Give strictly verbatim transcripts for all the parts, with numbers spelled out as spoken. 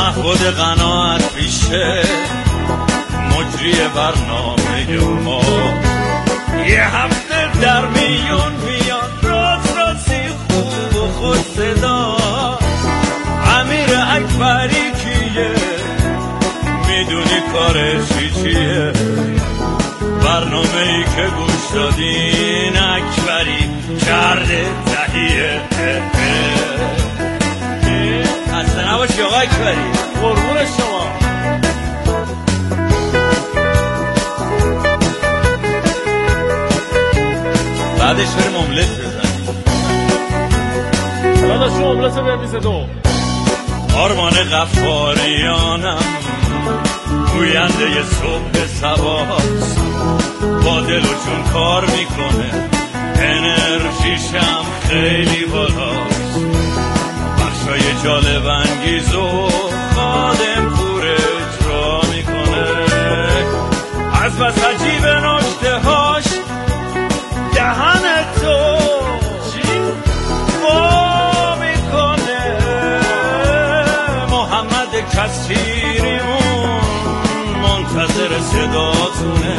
محبود قناعت پیشه مجری برنامه ما یه هفته در میون بیان راز رازی خوب و خود صدا امیر اکبری کیه میدونی کارشی چیه برنامه ای که گوش دادین اکبری کرده تهیه اصلا نباشی آقا اکبری قربون شما بعدش بریم املت بزنیم داداش رو املت برمیز دو آرمان غفاریانم گوینده ی صبح سباست با دل و جون کار میکنه انرژیشم خیلی بالاست بخشای جالب انگیز و خادم پور اجرا میکنه از بس عجیب نشته هاش دهن تو چی با میکنه محمد کسیریمون منتظر صداتونه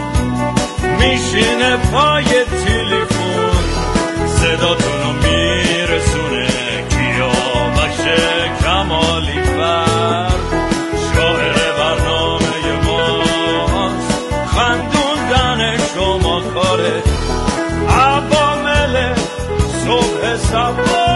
میشینه پای تلفن صداتونو میرسونه کیاوش کمالی بر شاعر برنامه ماست خندوندن شما کاره عوامل صبح سبا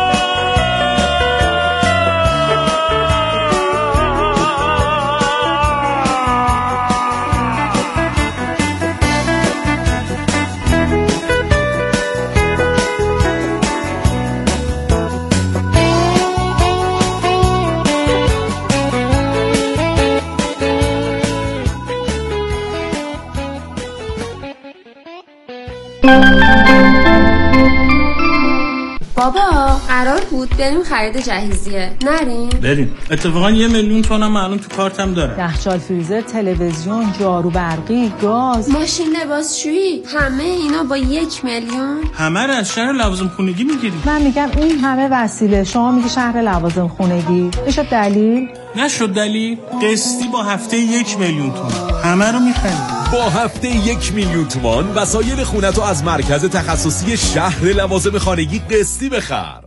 بابا قرار بود بریم خرید جهیزیه نریم؟ بریم. اتفاقا یه میلیون تومنم معلوم تو کارتم داره. یخچال، فریزر، تلویزیون، جارو برقی، گاز، ماشین لباسشویی، همه اینا با یک میلیون؟ همه رو از شهر لوازم خونگی میگیری. من میگم این همه وسیله، شما میگی شهر لوازم خونگی. نشد دلیل؟ نشد دلیل. قسطی با هفته یک میلیون تومان. همه رو میخریم. با هفته یک میلیون تومان وسایل خونتو از مرکز تخصصی شهر لوازم خانگی قسطی بخر.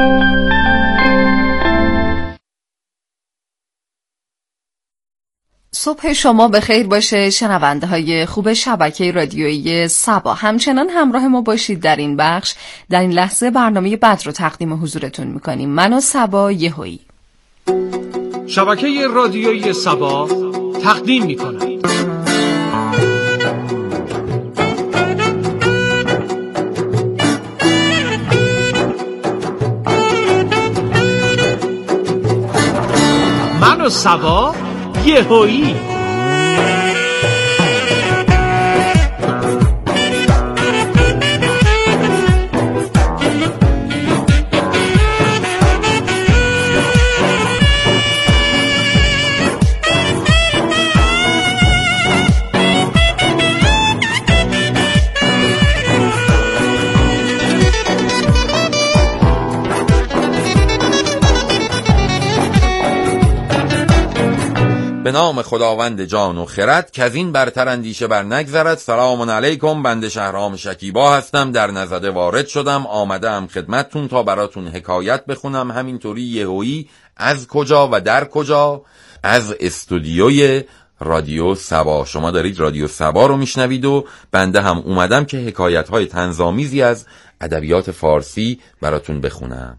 صبح شما بخیر باشه شنونده های خوب شبکه رادیویی سبا. همچنان همراه ما باشید در این بخش. در این لحظه برنامه بد رو تقدیم حضورتون میکنیم. من و سبا یهویی. شبکه رادیویی سبا تقدیم میکنه من و سبا یهویی. به نام خداوند جان و خرد که از این برتر اندیشه بر نگذرد. سلام علیکم، بنده شهرام شکیبا هستم. در نزده وارد شدم، آمدم خدمتتون تا براتون حکایت بخونم. همینطوری یهویی از کجا و در کجا؟ از استودیوی رادیو سبا. شما دارید رادیو سبا رو میشنوید و بنده هم اومدم که حکایت‌های طنزآمیزی از ادبیات فارسی براتون بخونم.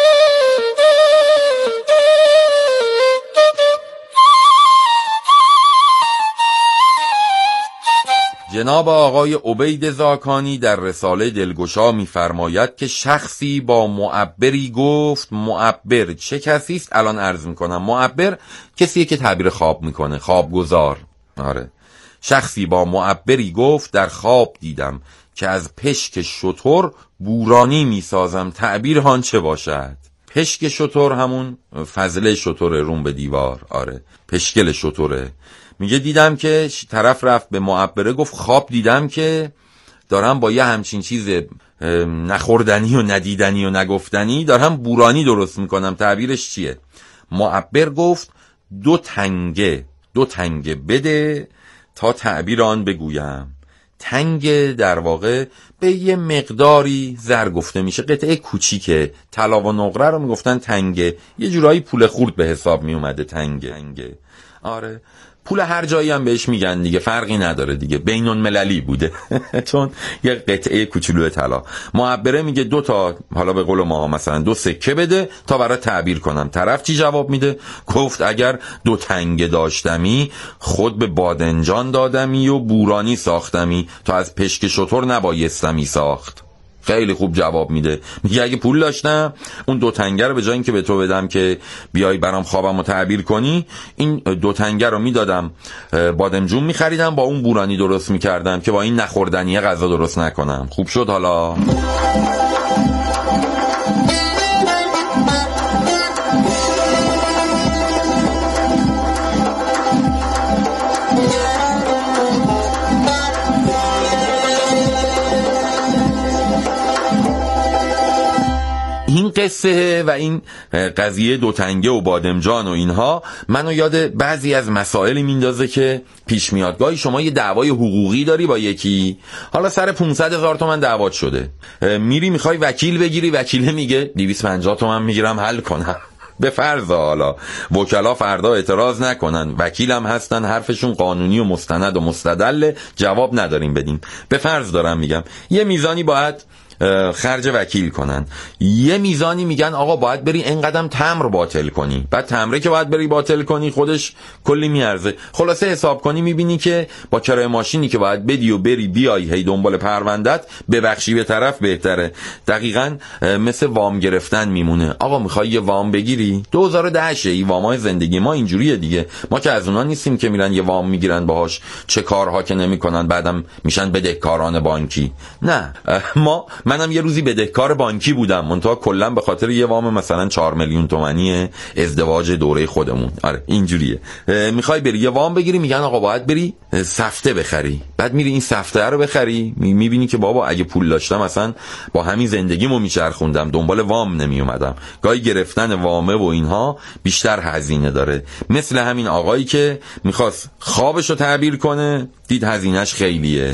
جناب آقای عبید زاکانی در رساله دلگشا می‌فرماید که شخصی با معبری گفت. معبر چه کسی است؟ الان عرض می‌کنم. معبر کسیه که تعبیر خواب می‌کنه، خوابگزار. آره. شخصی با معبری گفت در خواب دیدم که از پشک شتر بورانی می‌سازم. تعبیر هان چه باشد؟ پشک شتر همون فضله شتر روم به دیوار. آره. پشکل شتره. میگه دیدم که طرف رفت به معبره گفت خواب دیدم که دارم با یه همچین چیز نخوردنی و ندیدنی و نگفتنی دارم بورانی درست میکنم. تعبیرش چیه؟ معبر گفت دو تنگه دو تنگه بده تا تعبیر آن بگویم. تنگه در واقع به یه مقداری زر گفته میشه، قطعه کوچیکه. طلا و نقره رو میگفتن تنگه، یه جورایی پول خورد به حساب میومده تنگه. آره پول هر جایی هم بهش میگن دیگه، فرقی نداره دیگه، بین المللی بوده چون یه قطعه کوچولو طلا. معبره میگه دو تا، حالا به قول ما مثلا دو سکه بده تا برای تعبیر کنم. طرف چی جواب میده؟ گفت اگر دو تنگه داشتمی خود به بادنجان دادمی و بورانی ساختمی تا از پشک شتر نبایستمی ساخت. خیلی خوب جواب میده، میگه اگه پول داشتم اون دو تنگه رو به جای اینکه به تو بدم که بیای برام خوابم رو تعبیر کنی، این دو تنگه رو میدادم بادمجون میخریدم، با اون بورانی درست میکردم که با این نخوردنیه غذا درست نکنم. خوب شد حالا؟ این قصه و این قضیه دوتنگه و بادمجان و اینها منو یاد بعضی از مسائلی میندازه که پیش میاد. گاهی شما یه دعوای حقوقی داری با یکی، حالا سر پانصد هزار تومن دعوات شده، میری میخوای وکیل بگیری، وکیله میگه دویست و پنجاه تومن میگیرم حل کنم. به فرض حالا وکلا فردا اعتراض نکنن، وکیلم هستن حرفشون قانونی و مستند و مستدل، جواب نداریم بدیم. به فرض دارم میگم یه میزانی باید خرج وکیل کنن، یه میزانی میگن آقا باید بری اینقدر تمر باطل کنی، بعد تمره که باید بری باطل کنی خودش کلی میارزه. خلاصه حساب کنی میبینی که با کرایه ماشینی که باید بدی و بری بیای هی دنبال پروندت ببخشی به طرف بهتره. دقیقاً مثل وام گرفتن میمونه. آقا میخوای یه وام بگیری دو هزار و ده شه، این وامای زندگی ما اینجوریه دیگه. ما که از اونا نیستیم که میرن یه وام میگیرن باهاش چه کارها که نمیکنن بعدم میشن بدهکاران بانکی. نه، ما منم یه روزی بدهکار بانکی بودم، منتها کلا به خاطر یه وام مثلا چهار میلیون تومانی ازدواج دوره خودمون. آره اینجوریه. میخوای بری یه وام بگیری، میگن آقا باید بری سفته بخری، بعد میری این سفته رو بخری، میبینی که بابا اگه پول داشتم اصلا با همین زندگیمو میچرخوندم، دنبال وام نمیومدم. گاهی گرفتن وامه و اینها بیشتر هزینه داره. مثل همین آقایی که میخواست خوابشو تعبیر کنه، دید هزینهش خیلیه.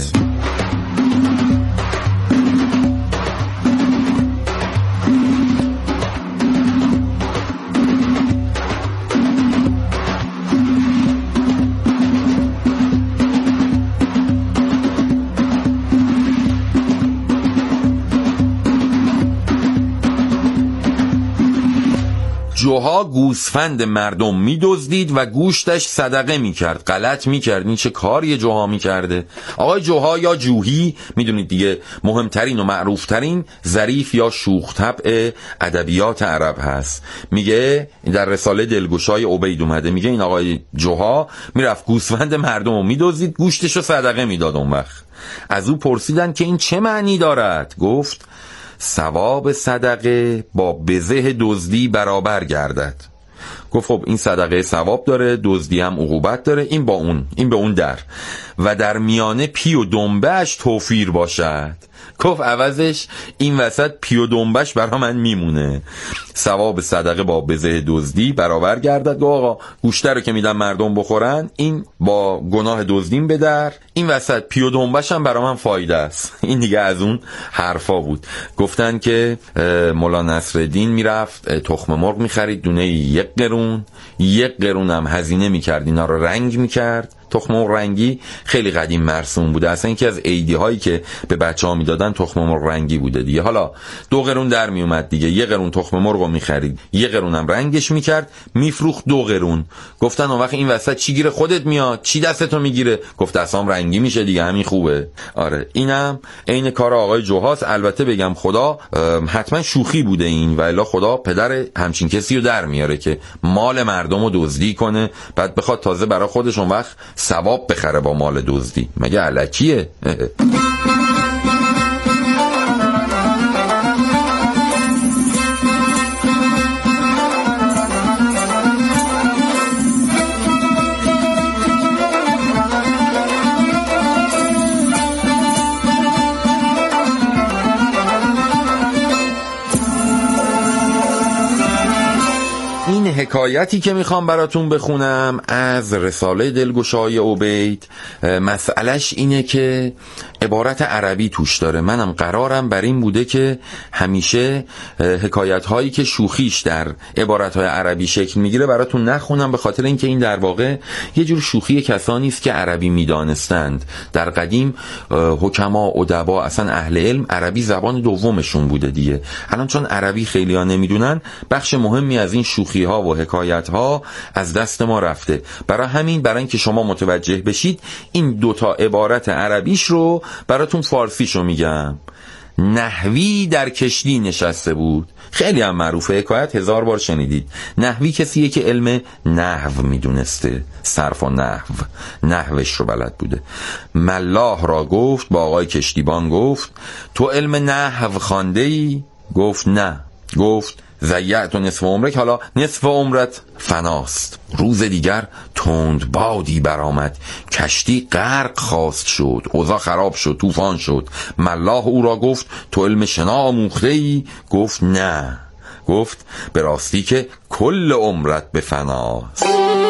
جوها گوسفند مردم میدزدید و گوشتش صدقه میکرد. غلط میکرد. این چه کاری جوها میکرده؟ آقای جوها یا جوهی میدونید دیگه مهمترین و معروفترین ظریف یا شوخ طبع ادبیات عرب هست. میگه در رساله دلگشای عبید اومده، میگه این آقای جوها میرفت گوسفند مردم رو میدزدید، گوشتشو صدقه میداد. اون وقت از او پرسیدن که این چه معنی دارد؟ گفت ثواب صدقه با بزه دزدی برابر گردد. گفت خب این صدقه ثواب داره، دزدی هم عقوبت داره، این با اون این به اون در و در میانه پی و دنبهش توفیر باشد. گفت عوضش این وسط پی و دنبش برا من میمونه. ثواب صدقه با بزه دزدی برابر گردد. گفت آقا گوشته رو که میدن مردم بخورن، این با گناه دزدیم به در، این وسط پی و دنبش هم برا من فایده است. این دیگه از اون حرفا بود. گفتن که مولا نصرالدین میرفت تخم مرغ میخرید، دونه یک قرون، یک قرون هم هزینه میکرد، اینا رو رنگ میکرد. تخم مرغ رنگی خیلی قدیم مرسوم بوده، اصلا یکی از عیدی هایی که به بچه ها میدادن تخم مرغ رنگی بوده دیگه. حالا دو قرون در میومد دیگه، یه قرون تخم مرغ رو میخرید، یه قرون هم رنگش میکرد، میفروخت دو قرون. گفتن اون وقت این وسط چی گیره خودت میاد؟ چی دستتو میگیره؟ گفت دستام رنگی میشه دیگه، همین خوبه. آره اینم عین کار آقای جوهاست. البته بگم خدا حتما شوخی بوده این، و الا خدا پدر همچین کسی رو در میاره که مال مردم رو دزدی کنه، بعد بخواد تازه برای خودش اون وقت ثواب بخره با مال دزدی. مگه الکیه؟ حکایتی که میخوام براتون بخونم از رساله دلگشای عبید، مسئلهش اینه که عبارت عربی توش داره. منم قرارم بر این بوده که همیشه حکایت هایی که شوخیش در عبارت های عربی شکل میگیره براتون نخونم، به خاطر اینکه این در واقع یه جور شوخی کسانی است که عربی میدانستند. در قدیم حکما، ادبا، اصلا اهل علم عربی زبان دومشون بوده دیگه. الان چون عربی خیلی ها نمیدونن، بخش مهمی از این شوخی ها و حکایت ها از دست ما رفته. برای همین، برای اینکه شما متوجه بشید، این دوتا عبارت عربیش رو براتون فارسیشو میگم. نحوی در کشتی نشسته بود. خیلی هم معروفه، حکایت هزار بار شنیدید. نحوی کسیه که علم نحو میدونسته، صرف و نحو، نحوش رو بلد بوده. ملاح را گفت، با آقای کشتیبان گفت تو علم نحو خوانده ای؟ گفت نه. گفت ضیعت و نصف عمرک، حالا نصف عمرت فناست. روز دیگر تند بادی برآمد، کشتی غرق خواست شد، اوضاع خراب شد، طوفان شد. ملاح او را گفت تو علم شنا آموخته ای؟ گفت نه. گفت به راستی که کل عمرت به فناست.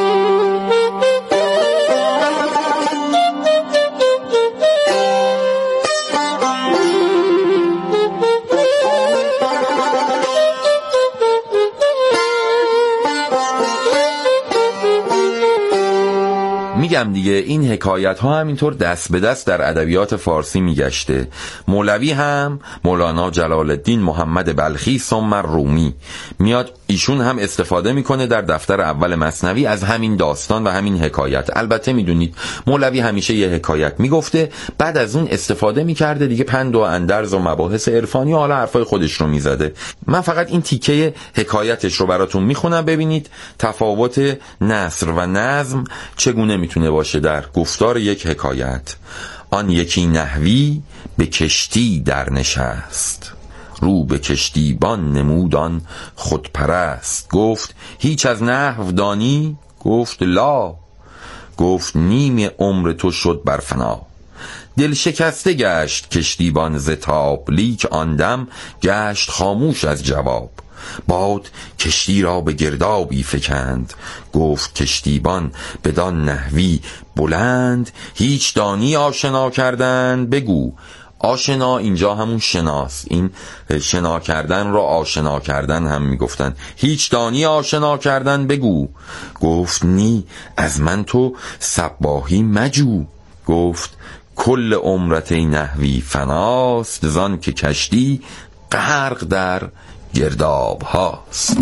میگم دیگه، این حکایت ها هم اینطور دست به دست در ادبیات فارسی میگشته. مولوی هم، مولانا جلال الدین محمد بلخی ثم رومی، میاد ایشون هم استفاده میکنه در دفتر اول مثنوی از همین داستان و همین حکایت. البته میدونید مولوی همیشه یه حکایت میگفته، بعد از اون استفاده میکرده دیگه پند و اندرز و مباحث عرفانی و حالا حرفای خودش رو میزده. من فقط این تیکه حکایتش رو براتون میخونم، ببینید تفاوت نثر و نظم چگونه میتونه باشه در گفتار یک حکایت. آن یکی نحوی به کشتی در نشست، رو به کشتیبان نمودان خودپرست. گفت هیچ از نحو دانی؟ گفت لا. گفت نیم عمر تو شد بر فنا. دل شکسته گشت کشتیبان ز تاب، لیک آن دم گشت خاموش از جواب. باد کشتی را به گردابی فکند، گفت کشتیبان بدان نحوی بلند، هیچ دانی آشنا کردن بگو. آشنا اینجا همون شناست، این شنا کردن را آشنا کردن هم میگفتن. هیچ دانی آشنا کردن بگو. گفت نی از من تو صباحی مجو. گفت کل عمرت نحوی فناست، زان که کشتی غرق در گرداب هاست.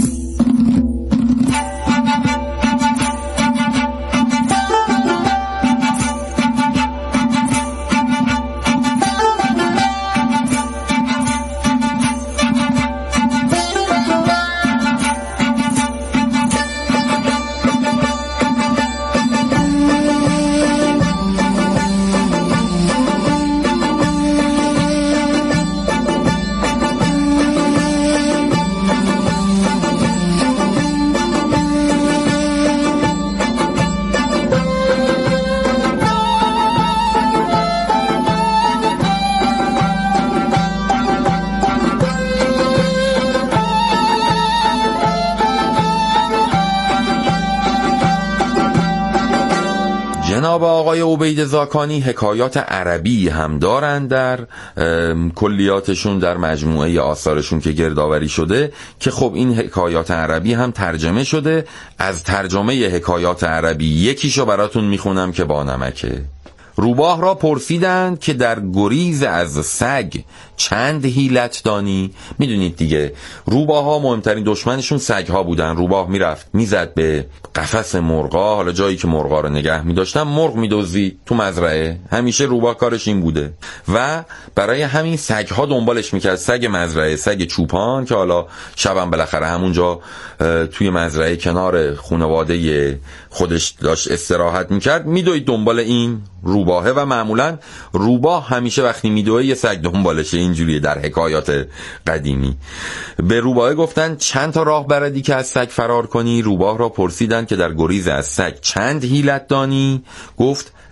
جناب آقای عبید زاکانی حکایات عربی هم دارن در کلیاتشون، در مجموعه آثارشون که گردآوری شده، که خب این حکایات عربی هم ترجمه شده. از ترجمه حکایات عربی یکیشو براتون میخونم که با نمکه. روباه را پرسیدند که در گریز از سگ چند حیلت دانی؟ میدونید دیگه روباه ها مهمترین دشمنشون سگ ها بودن. روباه میرفت میزد به قفس مرغا، حالا جایی که مرغا رو نگه میداشتن، مرغ میدزدید تو مزرعه. همیشه روباه کارش این بوده و برای همین سگ ها دنبالش میکرد. سگ مزرعه، سگ چوپان که حالا شبم بالاخره همونجا توی مزرعه کنار خانواده خودش داشت استراحت میکرد، میدوید دنبال این روباهه. و معمولا روباه همیشه وقتی میدوه یه سگ دنبالشه. اینجوریه در حکایات قدیمی. به روباه گفتن چند تا راه بردی که از سگ فرار کنی؟ روباه را پرسیدن که در گریز از سگ چند حیلت دانی؟ گفت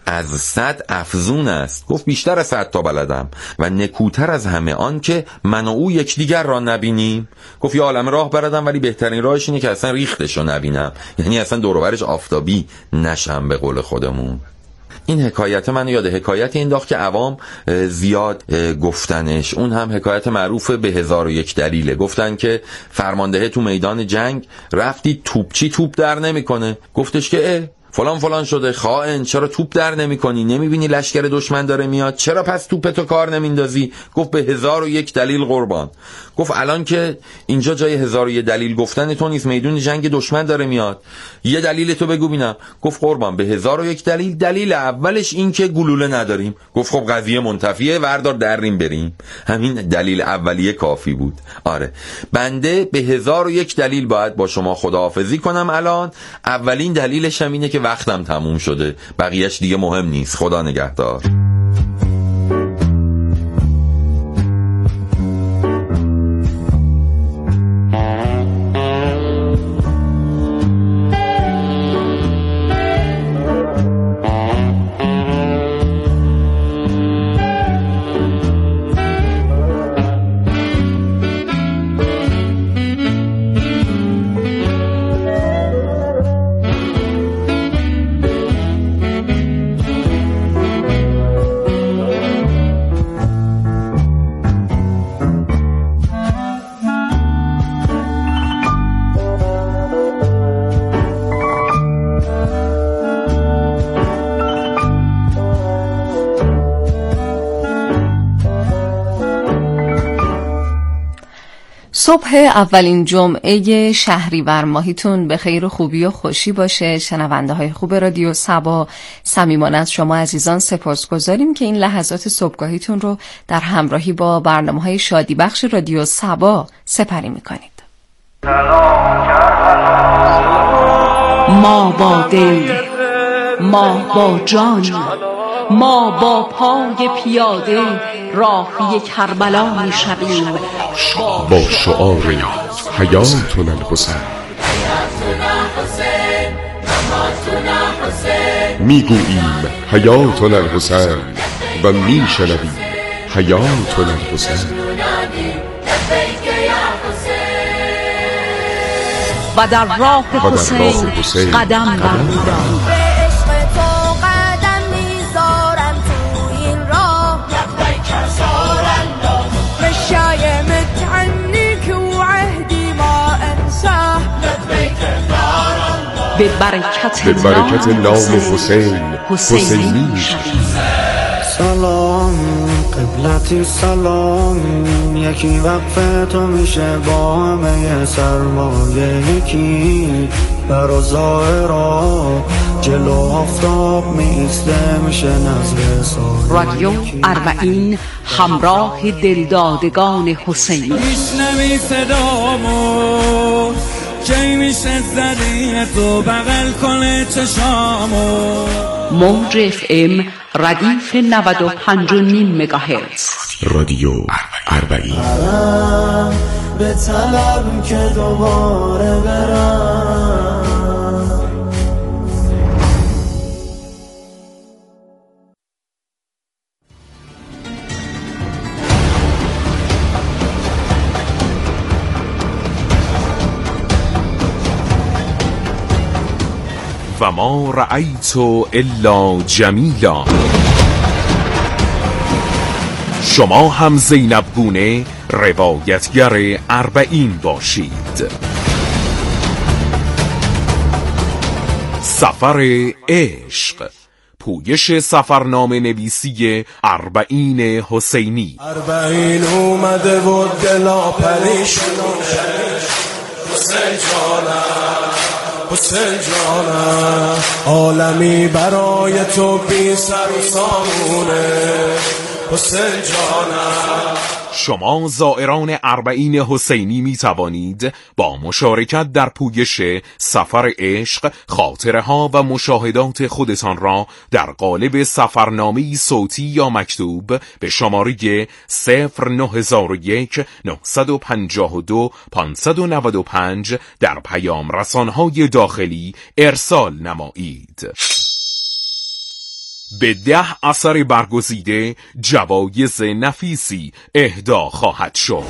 از صد افزون است. گفت بیشتر از صد تا بلدم و نکوتر از همه آن که من و او یکدیگر را نبینیم. گفت یه عالمه راه بردم ولی بهترین راهش اینه که اصلا ریختش رو نبینم، یعنی اصلا دور و برش آفتابی نشم به قول خودمون. این حکایت من یاد حکایت این انداخت که عوام زیاد گفتنش. اون هم حکایت معروف به هزار و یک دلیله. گفتن که فرمانده تو میدان جنگ رفتی توپچی توپ در نمیکنه. گفتش که اه فلان فلان شده، خائن، چرا توپ در نمی کنی؟ نمی بینی لشکر دشمن داره میاد؟ چرا پس توپتو کار نمیندازی؟ گفت به هزار و یک دلیل قربان. گفت الان که اینجا جای هزار و یک دلیل گفتن تو نیست، میدون جنگ دشمن داره میاد، یه دلیل تو بگو بینم. گفت قربان به هزار و یک دلیل. دلیل اولش این که گلوله نداریم. گفت خب قضیه منتفیه، وردار دریم بریم. همین دلیل اولیه کافی بود. آره بنده به هزار و یک دلیل باید با شما خداحافظی کنم الان. اولین دلیلش هم اینه که وقتم تموم شده، بقیهش دیگه مهم نیست. خدا نگهدار. صبح اولین جمعه شهریور ماهیتون به خیر و خوبی و خوشی باشه. شنونده های خوب رادیو صبا، صمیمانه از شما عزیزان سپاسگزاریم که این لحظات صبحگاهیتون رو در همراهی با برنامه‌های شادی بخش رادیو صبا سپری می‌کنید. ما با دل، ما با جان، ما با پای پیاده راهی کربلا می شویم با شعار حیاتنا الحسین. می گوییم حیاتنا الحسین و می شنویم حیاتنا الحسین. و در راه حسین قدم برمی‌داریم. به برکت, به برکت نام حسین حسینی سلام قبلتی سلام، یکی وقفه تو میشه با همه سرمایه، یکی برا ظاهرا جلو آفتاب میسته میشه نظر سال. رادیو اربعین همراه دلدادگان حسینی. میشنوی صدامو کی میشه زدین تو بغل کنه چشامو. موج اف ام ردیف نود و پنج و نیم مگاهرتز. رادیو اربعین. به طلب که دوباره برم. و ما رأیت الا جمیلا. شما هم زینب گونه روایتگر اربعین باشید. سفر عشق، پویش سفرنامه نویسی اربعین حسینی. اربعین اومده و دلا پریشونه، حسین جانم حسین جانم، عالمی برای تو بی سر و سامونه، حسین جانم. شما زائران اربعین حسینی می توانید با مشارکت در پویش سفر عشق خاطره ها و مشاهدات خودتان را در قالب سفرنامه‌ای صوتی یا مکتوب به شماره صفر نه یک نه پنج دو پنج نه پنج در پیام رسانهای داخلی ارسال نمایید. به ده اثر برگزیده جوایز نفیسی اهدا خواهد شد.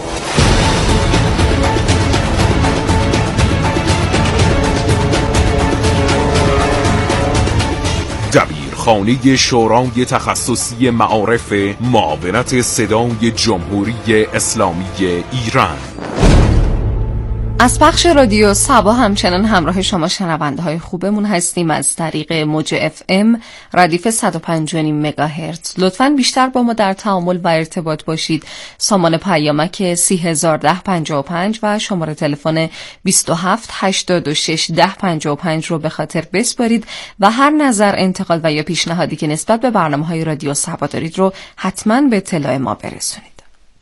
دبیرخانه شورای تخصصی معارف معاونت صدای جمهوری اسلامی ایران. از پخش رادیو صبا همچنان همراه شما شنونده های خوبمون هستیم از طریق موج اف ام ردیف صد و پنج و نیم مگاهرتز. لطفاً بیشتر با ما در تعامل و ارتباط باشید. سامان پیامک سی هزار ده پنجاه و پنج و شماره تلفن بیست و هفت هشتاد و شش ده پنجاه و پنج رو به خاطر بسپارید و هر نظر، انتقاد و یا پیشنهادی که نسبت به برنامه های رادیو صبا دارید رو حتماً به اطلاع ما برسونید.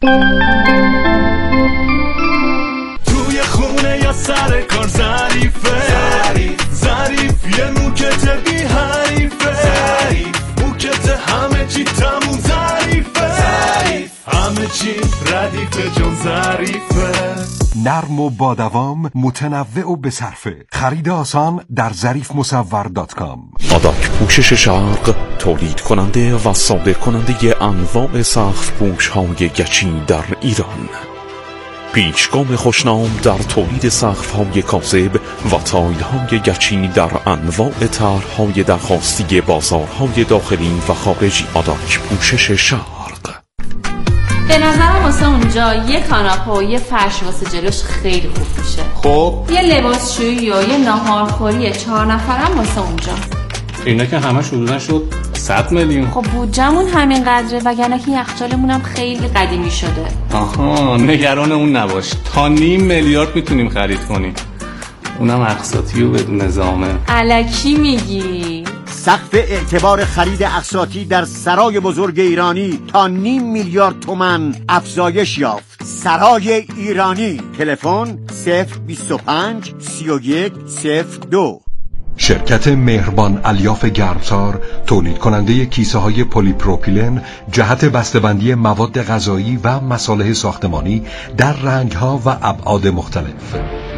خونه یا سر کار ظریفه ظریف ظریف یه موکت بی حریفه ظریف موکت همه چی تموم ظریفه ظریف همه چی ردیفه جون ظریفه. نرم و با دوام، متنوع و بصرفه. خرید آسان در ظریف مصور دات کام. آداک پوشش شرق تولید کننده و صادر کننده انواع سقف پوش های گچی در ایران. پیشگام خوشنام در تولید سقف‌های کاذب و تایل‌های گچی در انواع طرح‌های درخواستی بازارهای داخلی و خارجی. آداک پوشش شرق. به نظرم واسه اونجا یه کاناپه و یه فرش واسه جلوش خیلی خوب میشه. خب یه لباسشویی و یه ناهارخوری چهار نفرم واسه اونجا. اینا که همش حدوداً شد صد میلیون. خب بودجمون همین قدره وگرنه که یخچالمون هم خیلی قدیمی شده. آها، نگران اون نباش، تا نیم میلیارد میتونیم خرید کنیم، اونم اقساطی و بدون نظامه. الکی میگی؟ سقف اعتبار خرید اقساطی در سرای بزرگ ایرانی تا نیم میلیارد تومان افزایش یافت. سرای ایرانی. تلفن صفر بیست و پنج سی و یک صفر دو. شرکت مهربان الیاف گرمسار تولید کننده کیسه های پلی پروپیلن جهت بسته‌بندی مواد غذایی و مصالح ساختمانی در رنگ ها و ابعاد مختلف.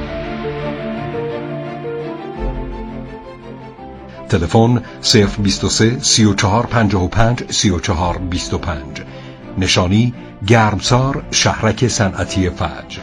تلفن صفر بیست و سه سی و چهار پنجاه و پنج سی و چهار بیست و پنج. نشانی گرمسار، شهرک صنعتی فجر.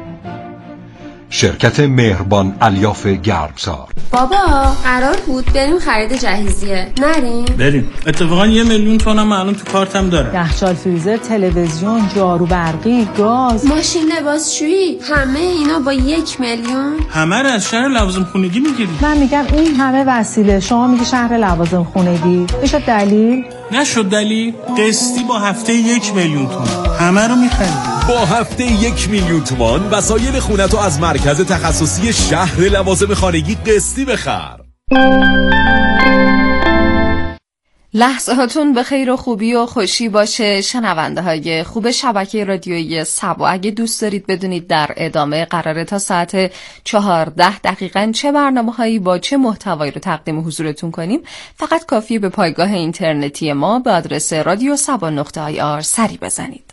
شرکت مهربان الیاف گرمسار. بابا قرار بود بریم خرید جهیزیه، نریم؟ بریم. اتفاقا یه میلیون تومن معلوم تو کارتم داره. یخچال، فریزر، تلویزیون، جارو برقی، گاز، ماشین لباسشویی، همه اینا با یک میلیون؟ همه رو از شهر لوازم خونگی میگیری. من میگم این همه وسیله، شما میگی شهر لوازم خونگی. بشه دلیل؟ نشد دلیل. قسطی با هفته یک میلیون تومان همه رو میخریم. با هفته یک میلیون تومان وسایل خونتو از مرکز تخصصی شهر لوازم خانگی قسطی بخر. لحظه هاتون به خیر و خوبی و خوشی باشه شنونده های خوب شبکه رادیویی صبا. اگه دوست دارید بدونید در ادامه قراره تا ساعت چهارده دقیقاً چه برنامه هایی با چه محتوایی رو تقدیم حضورتون کنیم، فقط کافیه به پایگاه اینترنتی ما به آدرس رادیو صبا نقطه آی آر سری بزنید.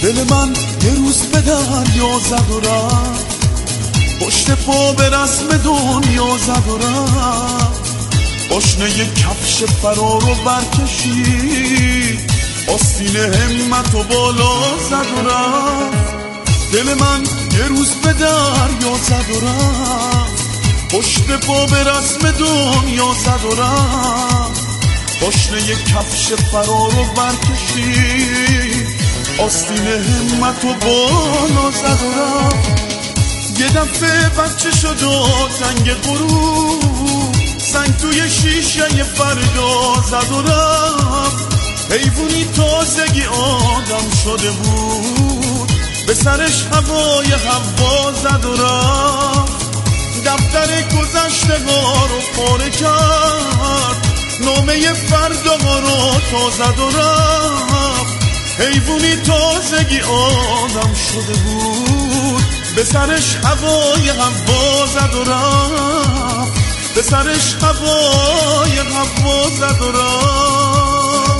دل من یه روز به دریا زد و رفت، پشت پا به رسم دنیا زد و رفت. پاشنه یه کفش فرار رو برکشید، آستین همت و بالا زد و رفت. دل من یه روز به دریا زد و رفت، پشت پا به رسم دنیا زد و رفت. پاشنه یه کفش فرار رو برکشید، آستین همت و بالا زد و رفت. یه دفعه بچه شد و تنگ غروب، سنگ توی شیشه فردا زد و رفت. حیوونی تازگی آدم شده بود، به سرش هوای هوا زد و رفت. دفتر گذشته ها رو پاره کرد، نامه فردا ها رو تا زد و رفت. حیوونی تازگی آدم شده بود، به سرش هوای هوا زد و رفت. به سرش هوای هوا زد و رفت.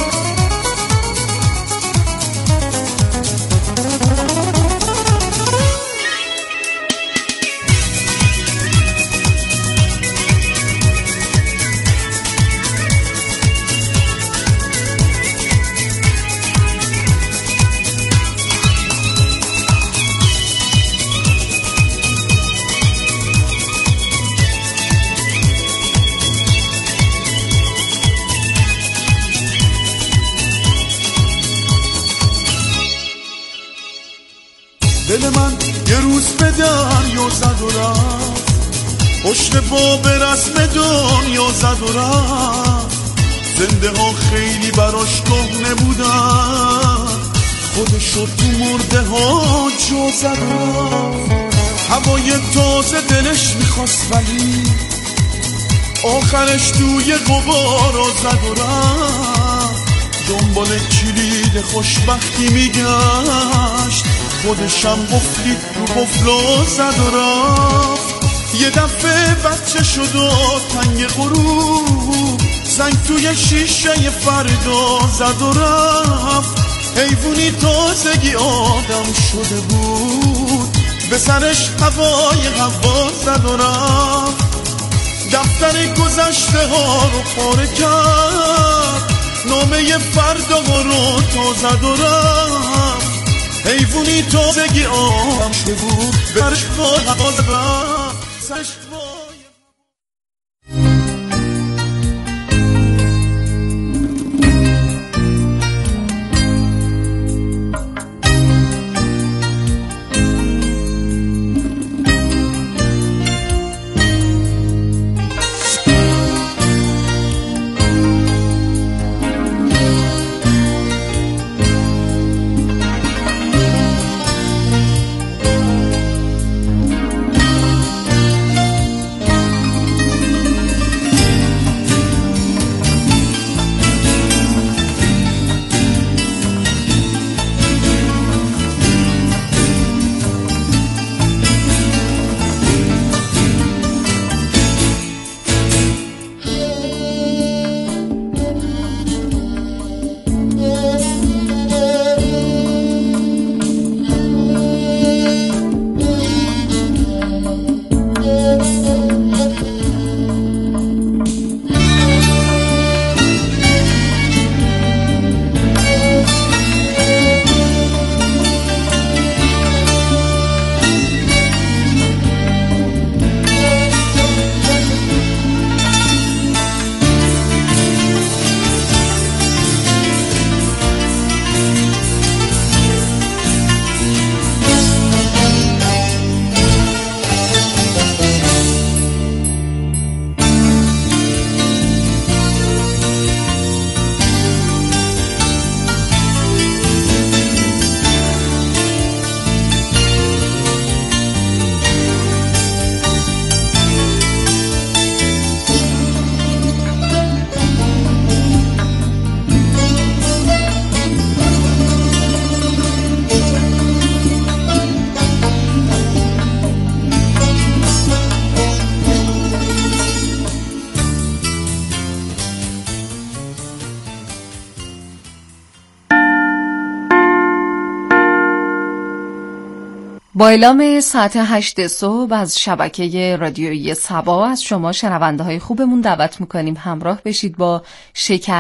دل من یه روز به دریا زد و رفت، پشت پا به رسم دنیا زد و رفت. زنده ها خیلی براش کهنه بودن، خودشو تو مرده ها جا زد و رفت. هوای تازه دلش میخواست ولی آخرش توی غبارا زد و رفت. دنبال کلید خوشبختی میگشت، خودشم قفلی رو قفلا زد و رفت. یه دفعه بچه شد و تنگ غروب، سنگ توی شیشه فردا زد و رفت. حیوونی تازگی آدم شده بود، به سرش هوای هوا زد و رفت. دفتر گذشته ها رو پاره کرد، نامه فردا ها رو تا زد و رفت. حیوونی تازگی آدم شده بود، به سرش هوا زد و رفت. سرش با اعلام ساعت هشت صبح از شبکه رادیویی صبا از شما شنونده های خوبمون دعوت میکنیم همراه بشید با شکر